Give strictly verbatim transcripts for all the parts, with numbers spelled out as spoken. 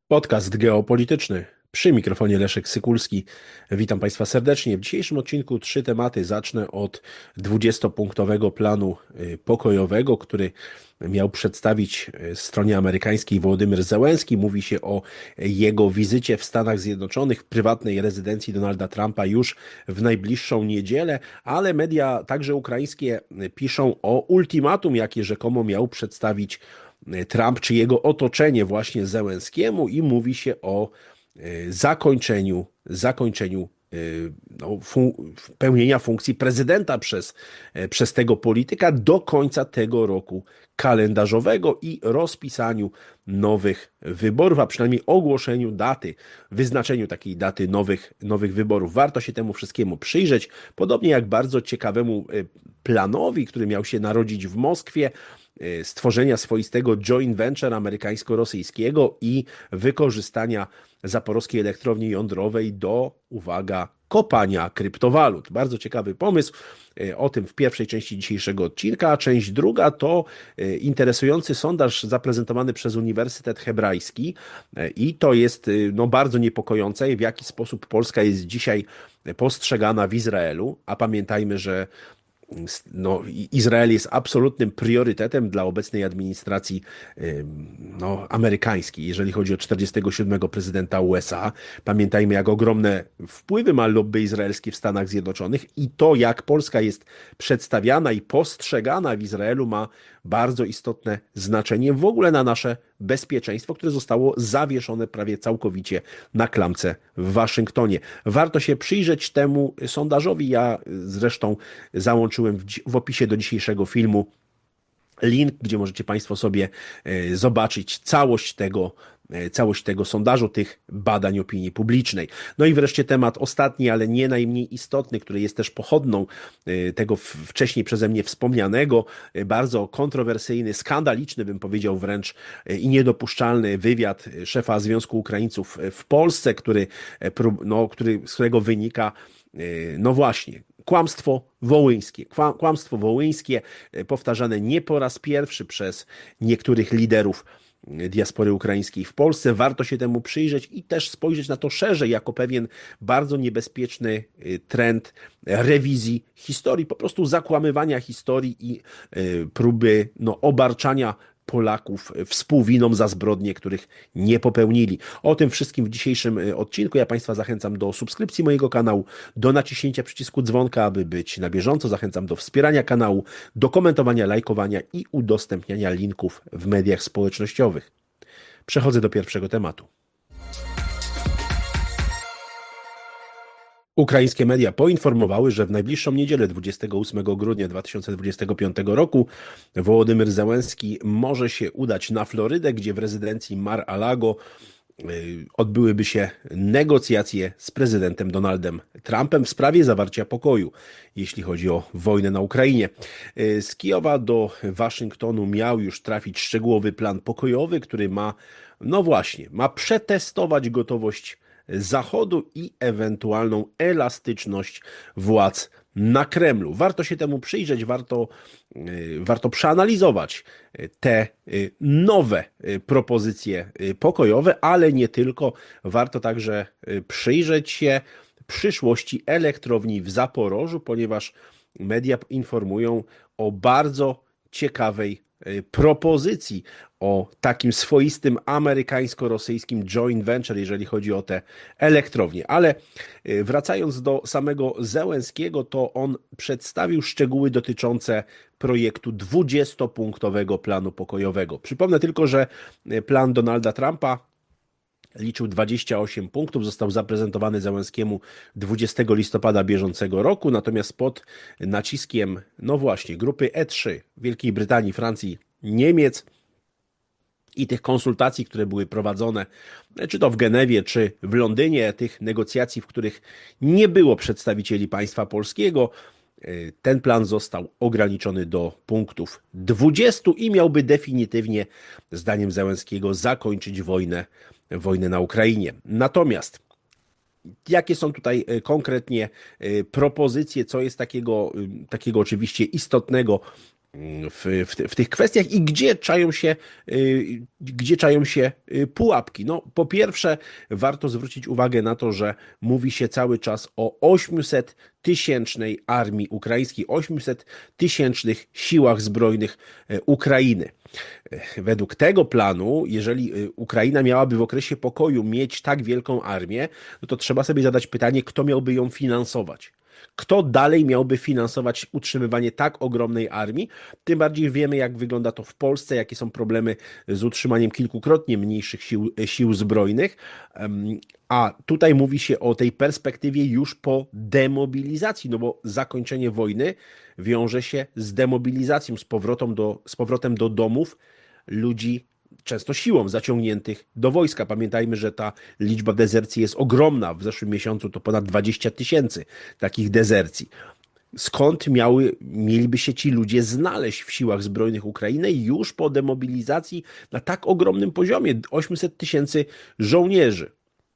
Podcast geopolityczny. Przy mikrofonie Leszek Sykulski. Witam Państwa serdecznie. W dzisiejszym odcinku trzy tematy. Zacznę od dwudziestopunktowego planu y, pokojowego, który miał przedstawić y, stronie amerykańskiej Wołodymyr Zełenski. Mówi się o jego wizycie w Stanach Zjednoczonych w prywatnej rezydencji Donalda Trumpa już w najbliższą niedzielę, ale media także ukraińskie y, piszą o ultimatum, jakie rzekomo miał przedstawić Trump czy jego otoczenie właśnie Zełenskiemu i mówi się o zakończeniu, zakończeniu no, fun- pełnienia funkcji prezydenta przez, przez tego polityka do końca tego roku kalendarzowego i rozpisaniu nowych wyborów, a przynajmniej ogłoszeniu daty, wyznaczeniu takiej daty nowych, nowych wyborów. Warto się temu wszystkiemu przyjrzeć, podobnie jak bardzo ciekawemu planowi, który miał się narodzić w Moskwie, stworzenia swoistego joint venture amerykańsko-rosyjskiego i wykorzystania zaporowskiej elektrowni jądrowej do, uwaga, kopania kryptowalut. Bardzo ciekawy pomysł. O tym w pierwszej części dzisiejszego odcinka, a część druga to interesujący sondaż zaprezentowany przez Uniwersytet Hebrajski i to jest no, bardzo niepokojące, w jaki sposób Polska jest dzisiaj postrzegana w Izraelu, a pamiętajmy, że no, Izrael jest absolutnym priorytetem dla obecnej administracji no, amerykańskiej, jeżeli chodzi o czterdziestego siódmego prezydenta U S A. Pamiętajmy, jak ogromne wpływy ma lobby izraelskie w Stanach Zjednoczonych i to, jak Polska jest przedstawiana i postrzegana w Izraelu, ma bardzo istotne znaczenie w ogóle na nasze bezpieczeństwo, które zostało zawieszone prawie całkowicie na klamce w Waszyngtonie. Warto się przyjrzeć temu sondażowi. Ja zresztą załączyłem w, w opisie do dzisiejszego filmu link, gdzie możecie Państwo sobie zobaczyć całość tego, całość tego sondażu, tych badań opinii publicznej. No i wreszcie temat ostatni, ale nie najmniej istotny, który jest też pochodną tego wcześniej przeze mnie wspomnianego, bardzo kontrowersyjny, skandaliczny, bym powiedział wręcz, i niedopuszczalny wywiad szefa Związku Ukraińców w Polsce, który, no, który, z którego wynika, no właśnie, kłamstwo wołyńskie. Kłamstwo wołyńskie powtarzane nie po raz pierwszy przez niektórych liderów diaspory ukraińskiej w Polsce. Warto się temu przyjrzeć i też spojrzeć na to szerzej, jako pewien bardzo niebezpieczny trend rewizji historii, po prostu zakłamywania historii i próby no, obarczania Polaków współwiną za zbrodnie, których nie popełnili. O tym wszystkim w dzisiejszym odcinku. Ja Państwa zachęcam do subskrypcji mojego kanału, do naciśnięcia przycisku dzwonka, aby być na bieżąco. Zachęcam do wspierania kanału, do komentowania, lajkowania i udostępniania linków w mediach społecznościowych. Przechodzę do pierwszego tematu. Ukraińskie media poinformowały, że w najbliższą niedzielę, dwudziestego ósmego grudnia dwa tysiące dwudziestego piątego roku, Wołodymyr Zełenski może się udać na Florydę, gdzie w rezydencji Mar-a-Lago odbyłyby się negocjacje z prezydentem Donaldem Trumpem w sprawie zawarcia pokoju, jeśli chodzi o wojnę na Ukrainie. Z Kijowa do Waszyngtonu miał już trafić szczegółowy plan pokojowy, który ma, no właśnie, ma przetestować gotowość Zachodu i ewentualną elastyczność władz na Kremlu. Warto się temu przyjrzeć, warto, warto przeanalizować te nowe propozycje pokojowe, ale nie tylko. Warto także przyjrzeć się przyszłości elektrowni w Zaporożu, ponieważ media informują o bardzo ciekawej propozycji, o takim swoistym amerykańsko-rosyjskim joint venture, jeżeli chodzi o te elektrownie. Ale wracając do samego Zełenskiego, to on przedstawił szczegóły dotyczące projektu dwudziestopunktowego planu pokojowego. Przypomnę tylko, że plan Donalda Trumpa liczył dwadzieścia osiem punktów, został zaprezentowany Zełenskiemu dwudziestego listopada bieżącego roku, natomiast pod naciskiem, no właśnie, grupy E trzy Wielkiej Brytanii, Francji, Niemiec i tych konsultacji, które były prowadzone, czy to w Genewie, czy w Londynie, tych negocjacji, w których nie było przedstawicieli państwa polskiego, ten plan został ograniczony do punktów dwudziestu i miałby definitywnie, zdaniem Zełenskiego, zakończyć wojnę, wojnę na Ukrainie. Natomiast jakie są tutaj konkretnie propozycje, co jest takiego, takiego oczywiście istotnego w, w, w tych kwestiach i gdzie czają się, y, gdzie czają się y, pułapki. No, po pierwsze, warto zwrócić uwagę na to, że mówi się cały czas o ośmiuset tysięcznej armii ukraińskiej, ośmiuset tysięcznych siłach zbrojnych y, Ukrainy. Według tego planu, jeżeli y, Ukraina miałaby w okresie pokoju mieć tak wielką armię, no to trzeba sobie zadać pytanie, kto miałby ją finansować. Kto dalej miałby finansować utrzymywanie tak ogromnej armii? Tym bardziej wiemy, jak wygląda to w Polsce, jakie są problemy z utrzymaniem kilkukrotnie mniejszych sił, sił zbrojnych. A tutaj mówi się o tej perspektywie już po demobilizacji, no bo zakończenie wojny wiąże się z demobilizacją, z powrotem do, z powrotem do domów ludzi często siłą zaciągniętych do wojska. Pamiętajmy, że ta liczba dezercji jest ogromna. W zeszłym miesiącu to ponad dwadzieścia tysięcy takich dezercji. Skąd miały, mieliby się ci ludzie znaleźć w siłach zbrojnych Ukrainy już po demobilizacji na tak ogromnym poziomie ośmiuset tysięcy żołnierzy?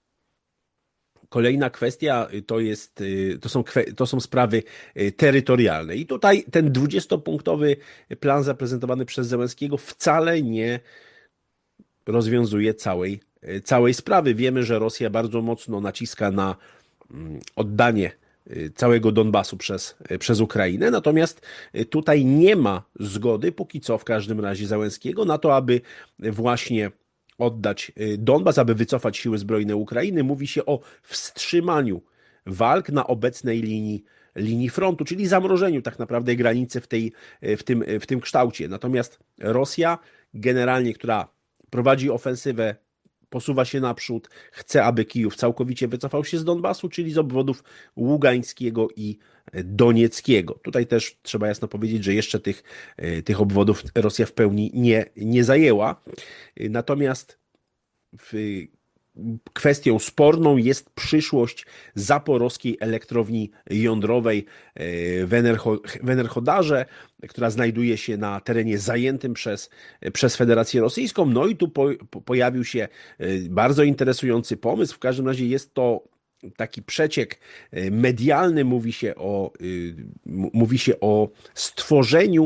Kolejna kwestia to, jest, to, są, to są sprawy terytorialne. I tutaj ten dwudziestopunktowy plan zaprezentowany przez Zełenskiego wcale nie rozwiązuje całej, całej sprawy. Wiemy, że Rosja bardzo mocno naciska na oddanie całego Donbasu przez, przez Ukrainę, natomiast tutaj nie ma zgody, póki co w każdym razie Zełenskiego, na to, aby właśnie oddać Donbas, aby wycofać siły zbrojne Ukrainy. Mówi się o wstrzymaniu walk na obecnej linii, linii frontu, czyli zamrożeniu tak naprawdę granicy w, tej, w, tym, w tym kształcie. Natomiast Rosja generalnie, która prowadzi ofensywę, posuwa się naprzód, chce, aby Kijów całkowicie wycofał się z Donbasu, czyli z obwodów Ługańskiego i Donieckiego. Tutaj też trzeba jasno powiedzieć, że jeszcze tych, tych obwodów Rosja w pełni nie, nie zajęła. Natomiast w kwestią sporną jest przyszłość zaporowskiej elektrowni jądrowej w, Enerho, w Enerhodarze, która znajduje się na terenie zajętym przez, przez Federację Rosyjską. No i tu po, po, pojawił się bardzo interesujący pomysł. W każdym razie jest to taki przeciek medialny. Mówi się o, mówi się o stworzeniu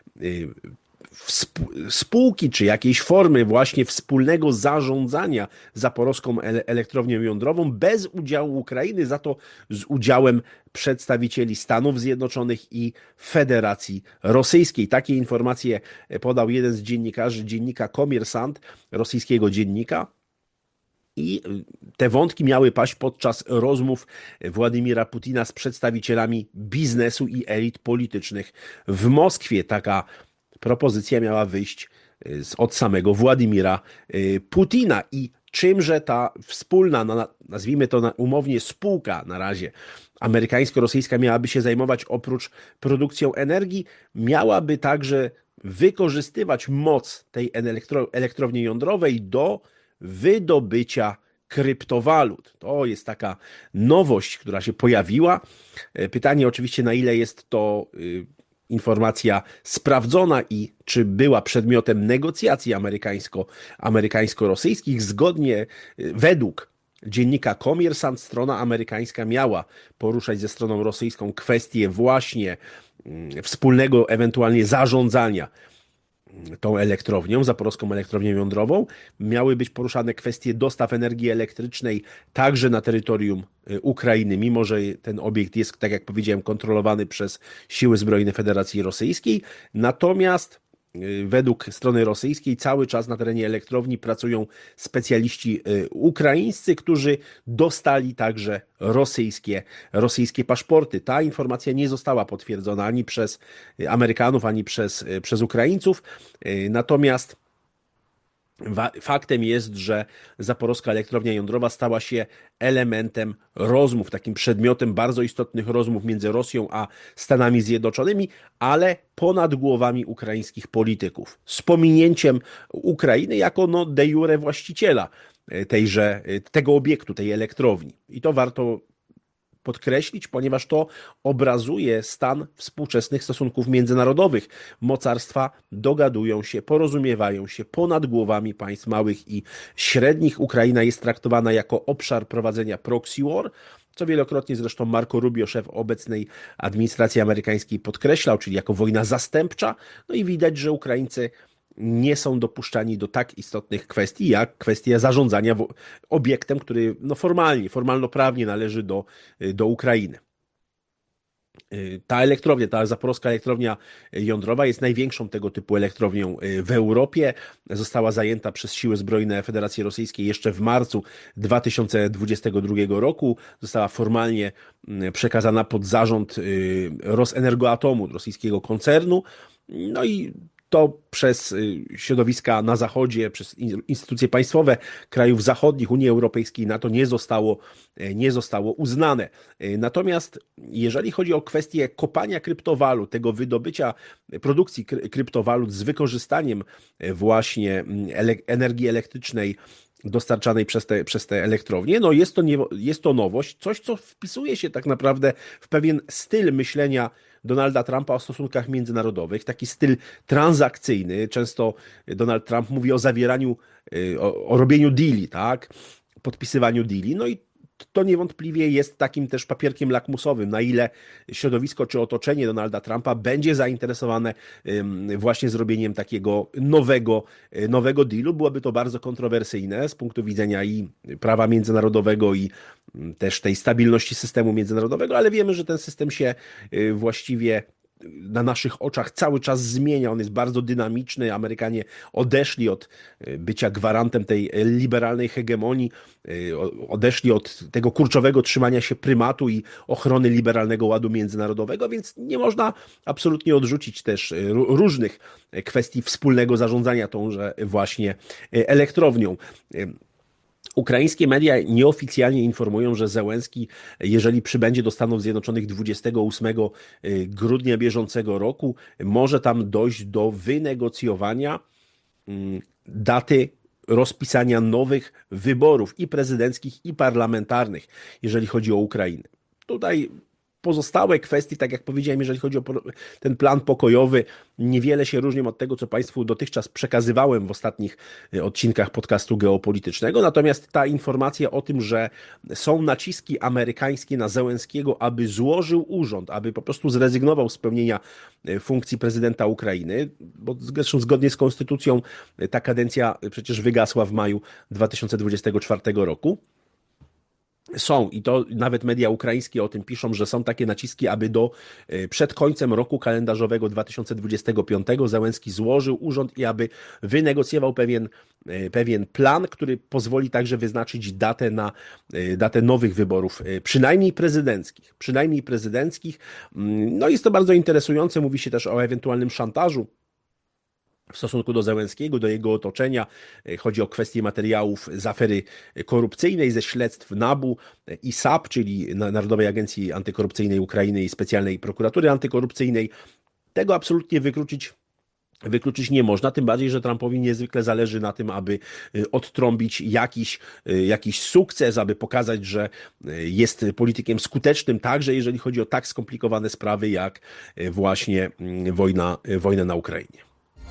spółki czy jakiejś formy właśnie wspólnego zarządzania zaporowską elektrownią jądrową bez udziału Ukrainy, za to z udziałem przedstawicieli Stanów Zjednoczonych i Federacji Rosyjskiej. Takie informacje podał jeden z dziennikarzy, dziennika Komiersant, rosyjskiego dziennika. I te wątki miały paść podczas rozmów Władimira Putina z przedstawicielami biznesu i elit politycznych w Moskwie. Taka propozycja miała wyjść od samego Władimira Putina. I czymże ta wspólna, nazwijmy to umownie spółka na razie, amerykańsko-rosyjska miałaby się zajmować oprócz produkcją energii, miałaby także wykorzystywać moc tej elektro, elektrowni jądrowej do wydobycia kryptowalut. To jest taka nowość, która się pojawiła. Pytanie oczywiście, na ile jest to informacja sprawdzona i czy była przedmiotem negocjacji amerykańsko, amerykańsko-rosyjskich. Zgodnie, według dziennika Komiersant, strona amerykańska miała poruszać ze stroną rosyjską kwestię właśnie wspólnego ewentualnie zarządzania tą elektrownią, zaporowską elektrownią jądrową. Miały być poruszane kwestie dostaw energii elektrycznej także na terytorium Ukrainy, mimo że ten obiekt jest, tak jak powiedziałem, kontrolowany przez siły zbrojne Federacji Rosyjskiej. Natomiast według strony rosyjskiej cały czas na terenie elektrowni pracują specjaliści ukraińscy, którzy dostali także rosyjskie, rosyjskie paszporty. Ta informacja nie została potwierdzona ani przez Amerykanów, ani przez, przez Ukraińców. Natomiast faktem jest, że zaporowska elektrownia jądrowa stała się elementem rozmów, takim przedmiotem bardzo istotnych rozmów między Rosją a Stanami Zjednoczonymi, ale ponad głowami ukraińskich polityków, z pominięciem Ukrainy jako no de jure właściciela tejże, tego obiektu, tej elektrowni. I to warto podkreślić, ponieważ to obrazuje stan współczesnych stosunków międzynarodowych. Mocarstwa dogadują się, porozumiewają się ponad głowami państw małych i średnich. Ukraina jest traktowana jako obszar prowadzenia proxy war, co wielokrotnie zresztą Marco Rubio, szef obecnej administracji amerykańskiej, podkreślał, czyli jako wojna zastępcza. No i widać, że Ukraińcy nie są dopuszczani do tak istotnych kwestii, jak kwestia zarządzania obiektem, który no formalnie, formalno-prawnie należy do, do Ukrainy. Ta elektrownia, ta zaporowska elektrownia jądrowa jest największą tego typu elektrownią w Europie. Została zajęta przez siły zbrojne Federacji Rosyjskiej jeszcze w marcu dwa tysiące dwudziestego drugiego roku. Została formalnie przekazana pod zarząd Rosenergoatomu, rosyjskiego koncernu. No i to przez środowiska na Zachodzie, przez instytucje państwowe krajów zachodnich, Unii Europejskiej, NATO nie zostało, nie zostało uznane. Natomiast jeżeli chodzi o kwestię kopania kryptowalut, tego wydobycia produkcji kryptowalut z wykorzystaniem właśnie energii elektrycznej dostarczanej przez te, przez te elektrownie, no jest to, nie, jest to nowość, coś co wpisuje się tak naprawdę w pewien styl myślenia Donalda Trumpa o stosunkach międzynarodowych, taki styl transakcyjny. Często Donald Trump mówi o zawieraniu, o, o robieniu deali, tak? Podpisywaniu deali. No i to niewątpliwie jest takim też papierkiem lakmusowym, na ile środowisko czy otoczenie Donalda Trumpa będzie zainteresowane właśnie zrobieniem takiego nowego, nowego dealu. Byłoby to bardzo kontrowersyjne z punktu widzenia i prawa międzynarodowego, i też tej stabilności systemu międzynarodowego, ale wiemy, że ten system się właściwie na naszych oczach cały czas zmienia. On jest bardzo dynamiczny. Amerykanie odeszli od bycia gwarantem tej liberalnej hegemonii, odeszli od tego kurczowego trzymania się prymatu i ochrony liberalnego ładu międzynarodowego, więc nie można absolutnie odrzucić też różnych kwestii wspólnego zarządzania tąże właśnie elektrownią. Ukraińskie media nieoficjalnie informują, że Zełenski, jeżeli przybędzie do Stanów Zjednoczonych dwudziestego ósmego grudnia bieżącego roku, może tam dojść do wynegocjowania daty rozpisania nowych wyborów i prezydenckich, i parlamentarnych, jeżeli chodzi o Ukrainę. Tutaj pozostałe kwestie, tak jak powiedziałem, jeżeli chodzi o ten plan pokojowy, niewiele się różnią od tego, co Państwu dotychczas przekazywałem w ostatnich odcinkach podcastu geopolitycznego. Natomiast ta informacja o tym, że są naciski amerykańskie na Zełenskiego, aby złożył urząd, aby po prostu zrezygnował z pełnienia funkcji prezydenta Ukrainy, bo zresztą zgodnie z konstytucją ta kadencja przecież wygasła w maju dwa tysiące dwudziestego czwartego roku. Są, i to nawet media ukraińskie o tym piszą, że są takie naciski, aby do przed końcem roku kalendarzowego dwa tysiące dwudziestego piątego Zełenski złożył urząd i aby wynegocjował pewien, pewien plan, który pozwoli także wyznaczyć datę na datę nowych wyborów, przynajmniej prezydenckich. Przynajmniej prezydenckich. No jest to bardzo interesujące, mówi się też o ewentualnym szantażu w stosunku do Zełenskiego, do jego otoczenia. Chodzi o kwestie materiałów z afery korupcyjnej, ze śledztw NABU i S A P, czyli Narodowej Agencji Antykorupcyjnej Ukrainy i Specjalnej Prokuratury Antykorupcyjnej. Tego absolutnie wykluczyć Wykluczyć nie można, tym bardziej, że Trumpowi niezwykle zależy na tym, aby odtrąbić jakiś, jakiś sukces, aby pokazać, że jest politykiem skutecznym, także jeżeli chodzi o tak skomplikowane sprawy, jak właśnie wojna, wojna na Ukrainie.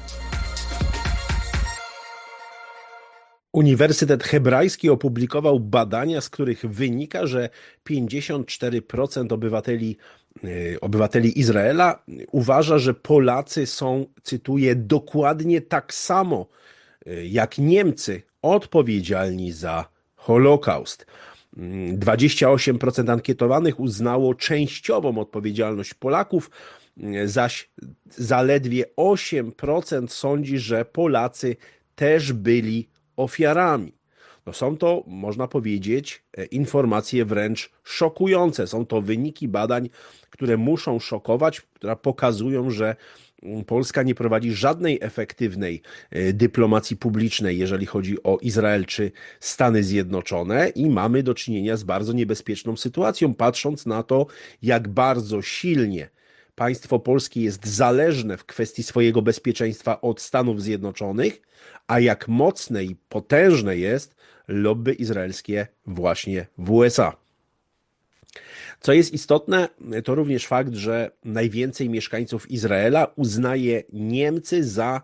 Uniwersytet Hebrajski opublikował badania, z których wynika, że pięćdziesiąt cztery procent obywateli, obywateli Izraela uważa, że Polacy są, cytuję, dokładnie tak samo jak Niemcy odpowiedzialni za Holokaust. dwadzieścia osiem procent ankietowanych uznało częściową odpowiedzialność Polaków, zaś zaledwie osiem procent sądzi, że Polacy też byli ofiarami. No są to, można powiedzieć, informacje wręcz szokujące. Są to wyniki badań, które muszą szokować, które pokazują, że Polska nie prowadzi żadnej efektywnej dyplomacji publicznej, jeżeli chodzi o Izrael czy Stany Zjednoczone, i mamy do czynienia z bardzo niebezpieczną sytuacją, patrząc na to, jak bardzo silnie państwo polskie jest zależne w kwestii swojego bezpieczeństwa od Stanów Zjednoczonych, a jak mocne i potężne jest lobby izraelskie właśnie w U S A. Co jest istotne, to również fakt, że najwięcej mieszkańców Izraela uznaje Niemcy za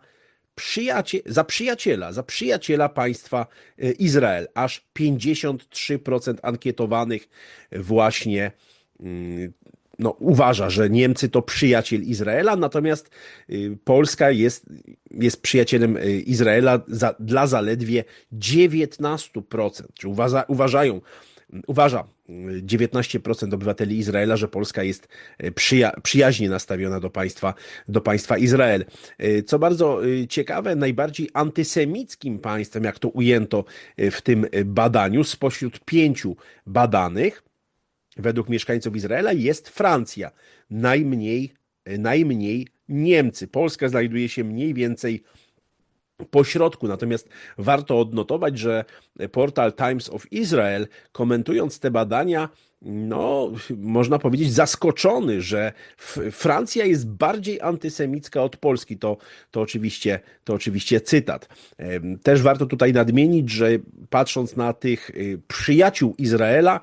przyjacie, za przyjaciela, za przyjaciela państwa Izrael. Aż pięćdziesiąt trzy procent ankietowanych właśnie no, uważa, że Niemcy to przyjaciel Izraela, natomiast Polska jest, jest przyjacielem Izraela za, dla zaledwie dziewiętnaście procent. Czy uważa, uważają, uważa dziewiętnaście procent obywateli Izraela, że Polska jest przyja przyjaźnie nastawiona do państwa, do państwa Izrael. Co bardzo ciekawe, najbardziej antysemickim państwem, jak to ujęto w tym badaniu, spośród pięciu badanych, według mieszkańców Izraela, jest Francja. Najmniej, najmniej Niemcy. Polska znajduje się mniej więcej po środku. Natomiast warto odnotować, że portal Times of Israel, komentując te badania, no, można powiedzieć, zaskoczony, że Francja jest bardziej antysemicka od Polski. To, to, oczywiście, to oczywiście cytat. Też warto tutaj nadmienić, że patrząc na tych przyjaciół Izraela,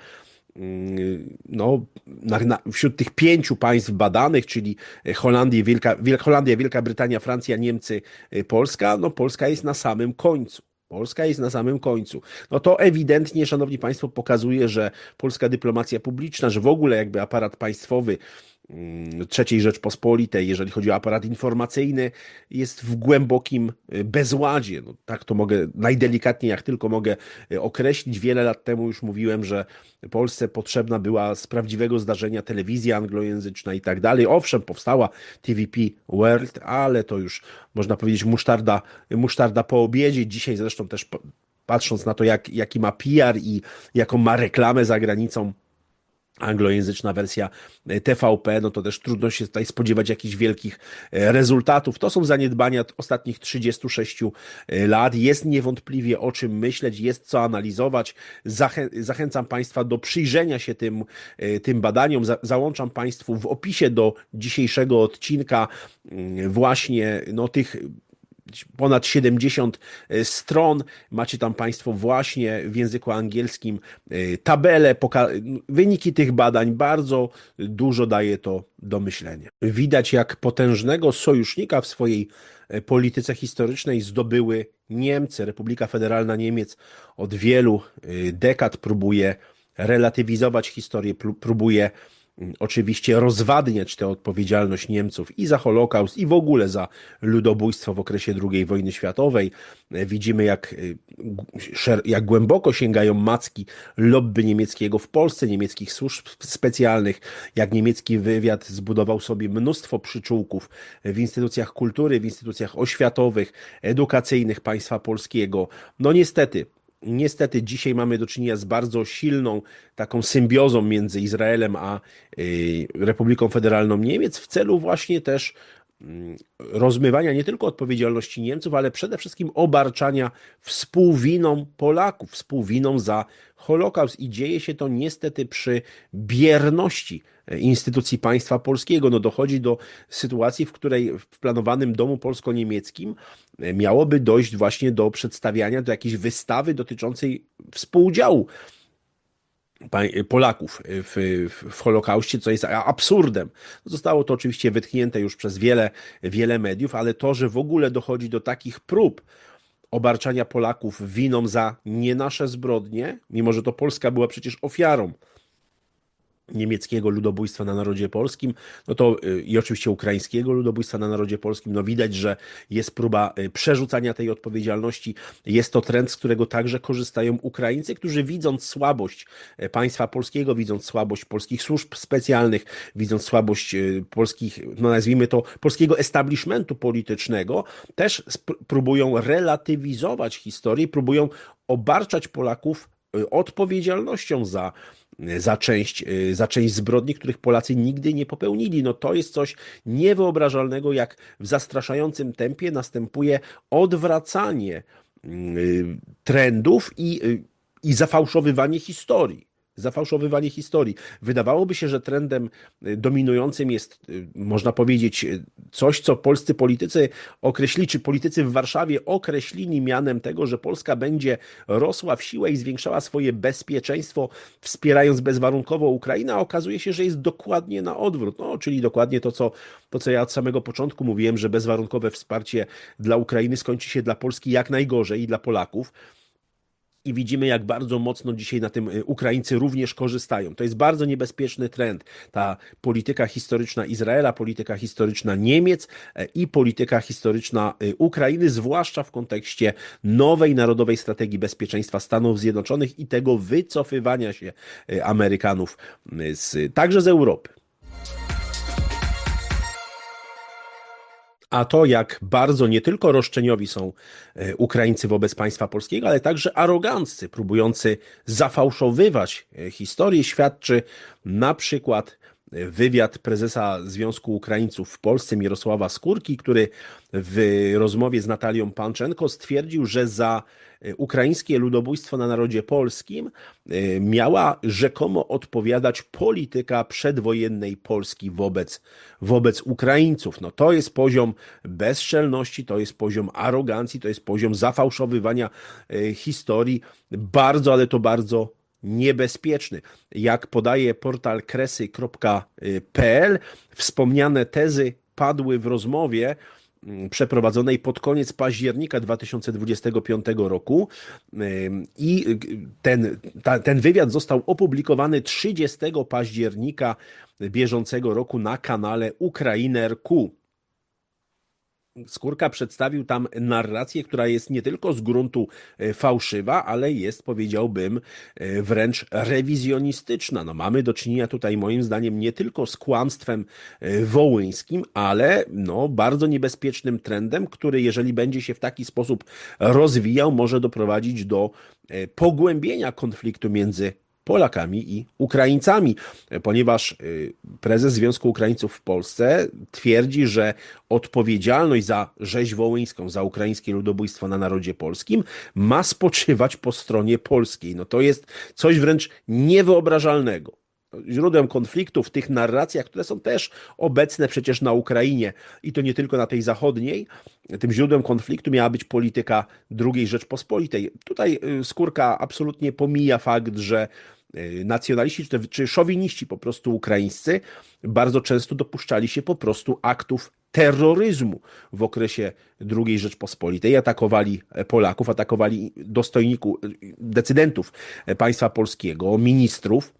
no, na, na, wśród tych pięciu państw badanych, czyli Holandia, Wielka, Holandia, Wielka Brytania, Francja, Niemcy, Polska, no Polska jest na samym końcu. Polska jest na samym końcu. No to ewidentnie, szanowni państwo, pokazuje, że polska dyplomacja publiczna, że w ogóle jakby aparat państwowy trzeciej Rzeczpospolitej, jeżeli chodzi o aparat informacyjny, jest w głębokim bezładzie. No, tak to mogę najdelikatniej jak tylko mogę określić. Wiele lat temu już mówiłem, że Polsce potrzebna była z prawdziwego zdarzenia telewizja anglojęzyczna i tak dalej. Owszem, powstała T V P World, ale to już można powiedzieć musztarda, musztarda po obiedzie. Dzisiaj zresztą też patrząc na to, jak, jaki ma P R i jaką ma reklamę za granicą anglojęzyczna wersja T V P, no to też trudno się tutaj spodziewać jakichś wielkich rezultatów. To są zaniedbania ostatnich trzydziestu sześciu lat. Jest niewątpliwie o czym myśleć, jest co analizować. Zachę zachęcam Państwa do przyjrzenia się tym, tym badaniom. Za załączam Państwu w opisie do dzisiejszego odcinka właśnie no, tych ponad siedemdziesiąt stron. Macie tam Państwo właśnie w języku angielskim tabelę, wyniki tych badań. Bardzo dużo daje to do myślenia. Widać, jak potężnego sojusznika w swojej polityce historycznej zdobyły Niemcy. Republika Federalna Niemiec od wielu dekad próbuje relatywizować historię, próbuje oczywiście rozwadniać tę odpowiedzialność Niemców i za Holokaust, i w ogóle za ludobójstwo w okresie drugiej wojny światowej. Widzimy, jak, jak głęboko sięgają macki lobby niemieckiego w Polsce, niemieckich służb specjalnych, jak niemiecki wywiad zbudował sobie mnóstwo przyczółków w instytucjach kultury, w instytucjach oświatowych, edukacyjnych państwa polskiego. No niestety, Niestety dzisiaj mamy do czynienia z bardzo silną taką symbiozą między Izraelem a Republiką Federalną Niemiec w celu właśnie też rozmywania nie tylko odpowiedzialności Niemców, ale przede wszystkim obarczania współwiną Polaków, współwiną za Holokaust i dzieje się to niestety przy bierności instytucji państwa polskiego. No dochodzi do sytuacji, w której w planowanym domu polsko-niemieckim miałoby dojść właśnie do przedstawiania, do jakiejś wystawy dotyczącej współudziału Polaków w, w Holokauście, co jest absurdem. Zostało to oczywiście wytchnięte już przez wiele, wiele mediów, ale to, że w ogóle dochodzi do takich prób obarczania Polaków winą za nie nasze zbrodnie, mimo że to Polska była przecież ofiarą niemieckiego ludobójstwa na narodzie polskim, no to i oczywiście ukraińskiego ludobójstwa na narodzie polskim, no widać, że jest próba przerzucania tej odpowiedzialności. Jest to trend, z którego także korzystają Ukraińcy, którzy widząc słabość państwa polskiego, widząc słabość polskich służb specjalnych, widząc słabość polskich, no nazwijmy to, polskiego establishmentu politycznego, też próbują relatywizować historię, próbują obarczać Polaków odpowiedzialnością za za część, za część zbrodni, których Polacy nigdy nie popełnili. No to jest coś niewyobrażalnego, jak w zastraszającym tempie następuje odwracanie trendów i, i zafałszowywanie historii. Zafałszowywanie historii. Wydawałoby się, że trendem dominującym jest, można powiedzieć, Coś, co polscy politycy określili, czy politycy w Warszawie określili mianem tego, że Polska będzie rosła w siłę i zwiększała swoje bezpieczeństwo, wspierając bezwarunkowo Ukrainę, a okazuje się, że jest dokładnie na odwrót. No, czyli dokładnie to co, to, co ja od samego początku mówiłem, że bezwarunkowe wsparcie dla Ukrainy skończy się dla Polski jak najgorzej i dla Polaków. I widzimy, jak bardzo mocno dzisiaj na tym Ukraińcy również korzystają. To jest bardzo niebezpieczny trend. Ta polityka historyczna Izraela, polityka historyczna Niemiec i polityka historyczna Ukrainy, zwłaszcza w kontekście nowej narodowej strategii bezpieczeństwa Stanów Zjednoczonych i tego wycofywania się Amerykanów z, także z Europy. A to, jak bardzo nie tylko roszczeniowi są Ukraińcy wobec państwa polskiego, ale także aroganccy, próbujący zafałszowywać historię, świadczy na przykład wywiad prezesa Związku Ukraińców w Polsce Mirosława Skórki, który w rozmowie z Natalią Panczenko stwierdził, że za ukraińskie ludobójstwo na narodzie polskim miała rzekomo odpowiadać polityka przedwojennej Polski wobec, wobec Ukraińców. No to jest poziom bezczelności, to jest poziom arogancji, to jest poziom zafałszowywania historii, bardzo, ale to bardzo niebezpieczny. Jak podaje portal kresy kropka p l, wspomniane tezy padły w rozmowie przeprowadzonej pod koniec października dwa tysiące dwudziestego piątego roku i ten, ta, ten wywiad został opublikowany trzydziestego października bieżącego roku na kanale Ukrainer kropka com. Skórka przedstawił tam narrację, która jest nie tylko z gruntu fałszywa, ale jest, powiedziałbym, wręcz rewizjonistyczna. No, mamy do czynienia tutaj, moim zdaniem, nie tylko z kłamstwem wołyńskim, ale no, bardzo niebezpiecznym trendem, który, jeżeli będzie się w taki sposób rozwijał, może doprowadzić do pogłębienia konfliktu między Polakami i Ukraińcami, ponieważ prezes Związku Ukraińców w Polsce twierdzi, że odpowiedzialność za rzeź wołyńską, za ukraińskie ludobójstwo na narodzie polskim ma spoczywać po stronie polskiej. No to jest coś wręcz niewyobrażalnego. Źródłem konfliktu w tych narracjach, które są też obecne przecież na Ukrainie i to nie tylko na tej zachodniej, tym źródłem konfliktu miała być polityka drugiej Rzeczpospolitej. Tutaj Skórka absolutnie pomija fakt, że nacjonaliści czy szowiniści po prostu ukraińscy bardzo często dopuszczali się po prostu aktów terroryzmu w okresie drugiej Rzeczpospolitej. Atakowali Polaków, atakowali dostojników, decydentów państwa polskiego, ministrów.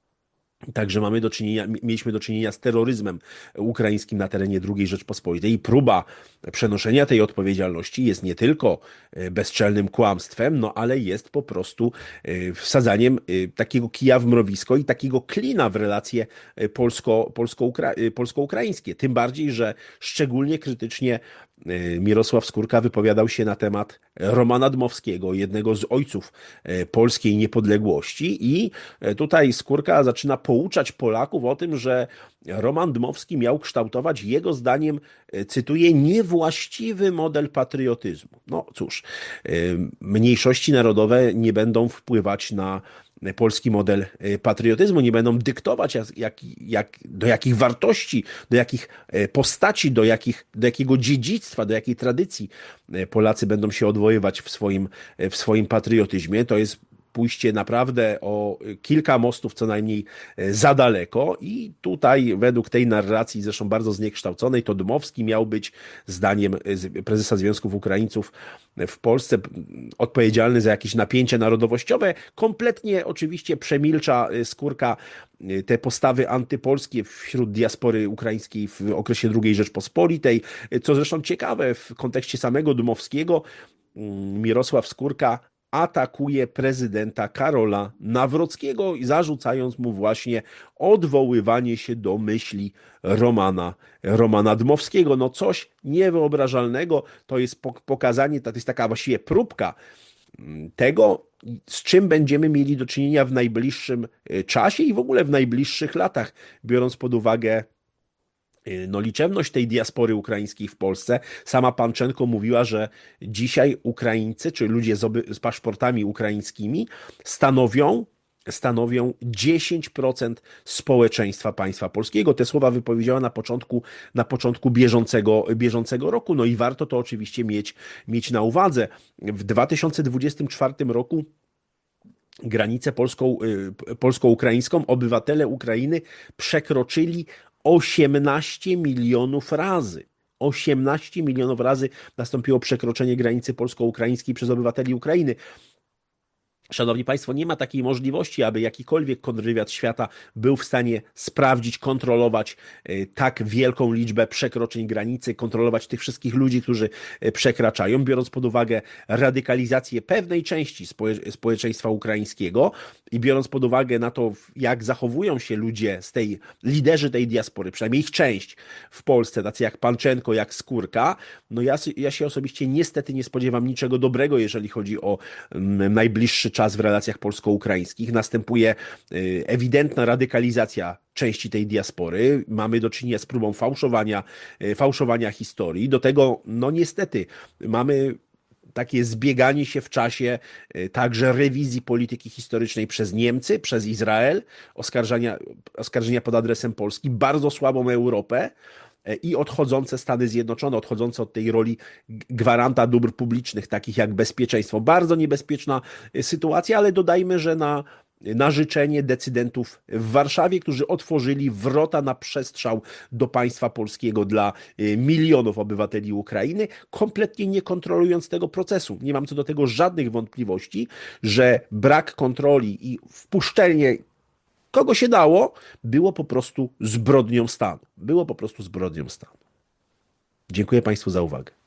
Także mamy do czynienia, mieliśmy do czynienia z terroryzmem ukraińskim na terenie drugiej Rzeczpospolitej i próba przenoszenia tej odpowiedzialności jest nie tylko bezczelnym kłamstwem, no ale jest po prostu wsadzaniem takiego kija w mrowisko i takiego klina w relacje polsko, polsko-ukra- polsko-ukraińskie. Tym bardziej, że szczególnie krytycznie Mirosław Skórka wypowiadał się na temat Romana Dmowskiego, jednego z ojców polskiej niepodległości i tutaj Skórka zaczyna pouczać Polaków o tym, że Roman Dmowski miał kształtować, jego zdaniem, cytuję, niewłaściwy model patriotyzmu. No cóż, mniejszości narodowe nie będą wpływać na polski model patriotyzmu, nie będą dyktować jak, jak, jak, do jakich wartości, do jakich postaci, do, jakich, do jakiego dziedzictwa, do jakiej tradycji Polacy będą się odwoływać w swoim, w swoim patriotyzmie. To jest pójście naprawdę o kilka mostów co najmniej za daleko i tutaj według tej narracji, zresztą bardzo zniekształconej, to Dmowski miał być, zdaniem prezesa Związków Ukraińców w Polsce, odpowiedzialny za jakieś napięcia narodowościowe. Kompletnie oczywiście przemilcza Skórka te postawy antypolskie wśród diaspory ukraińskiej w okresie drugiej Rzeczpospolitej, co zresztą ciekawe w kontekście samego Dmowskiego. Mirosław Skórka atakuje prezydenta Karola Nawrockiego, zarzucając mu właśnie odwoływanie się do myśli Romana, Romana Dmowskiego. No coś niewyobrażalnego, to jest pokazanie, to jest taka właściwie próbka tego, z czym będziemy mieli do czynienia w najbliższym czasie i w ogóle w najbliższych latach, biorąc pod uwagę no, liczebność tej diaspory ukraińskiej w Polsce. Sama Panczenko mówiła, że dzisiaj Ukraińcy, czy ludzie z, oby, z paszportami ukraińskimi stanowią stanowią dziesięć procent społeczeństwa państwa polskiego. Te słowa wypowiedziała na początku, na początku bieżącego, bieżącego roku. No i warto to oczywiście mieć, mieć na uwadze. W dwa tysiące dwudziestym czwartym roku granicę polską, polsko-ukraińską obywatele Ukrainy przekroczyli osiemnaście milionów razy. osiemnaście milionów razy nastąpiło przekroczenie granicy polsko-ukraińskiej przez obywateli Ukrainy. Szanowni Państwo, nie ma takiej możliwości, aby jakikolwiek kontrwywiad świata był w stanie sprawdzić, kontrolować tak wielką liczbę przekroczeń granicy, kontrolować tych wszystkich ludzi, którzy przekraczają, biorąc pod uwagę radykalizację pewnej części społeczeństwa ukraińskiego i biorąc pod uwagę na to, jak zachowują się ludzie z tej, liderzy tej diaspory, przynajmniej ich część w Polsce, tacy jak Panczenko, jak Skórka, no ja, ja się osobiście niestety nie spodziewam niczego dobrego, jeżeli chodzi o najbliższy czas w relacjach polsko-ukraińskich. Następuje ewidentna radykalizacja części tej diaspory. Mamy do czynienia z próbą fałszowania, fałszowania historii. Do tego, no niestety, mamy takie zbieganie się w czasie także rewizji polityki historycznej przez Niemcy, przez Izrael, oskarżenia, oskarżenia pod adresem Polski, bardzo słabą Europę i odchodzące Stany Zjednoczone, odchodzące od tej roli gwaranta dóbr publicznych, takich jak bezpieczeństwo. Bardzo niebezpieczna sytuacja, ale dodajmy, że na, na życzenie decydentów w Warszawie, którzy otworzyli wrota na przestrzał do państwa polskiego dla milionów obywateli Ukrainy, kompletnie nie kontrolując tego procesu. Nie mam co do tego żadnych wątpliwości, że brak kontroli i wpuszczenie kogo się dało, było po prostu zbrodnią stanu. Było po prostu zbrodnią stanu. Dziękuję Państwu za uwagę.